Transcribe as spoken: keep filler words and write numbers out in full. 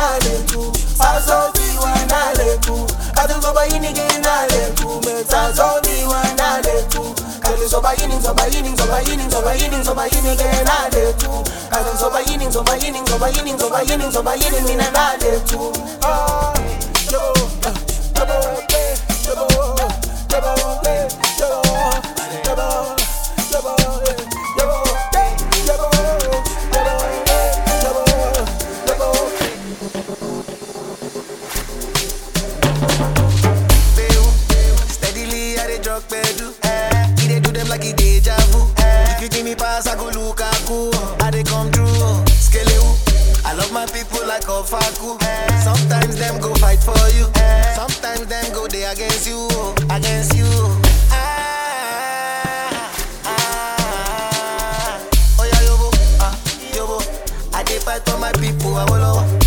nale tu. Paso mi wa nale tu. Kadu soba yini ge nale tu. Meta so mi wa nale tu. Kadu soba yini soba yini soba yini soba yini soba yini ge nale tu. Kadu soba yini soba yini soba yini soba yini soba yini mina nale tu. Oh, yo, yo, steadily I dey drug pedu. Eh, he dey do them like he deja vu. Eh, if you give me pass, I go Lukaku. I dey come through. Skelewu. I love my people like Ofaku. Eh, sometimes them go fight for you. Eh, sometimes them go they against you, against you. Ah, ah, oh yeah, yobo, ah, yobo. I dey fight for my people. I will.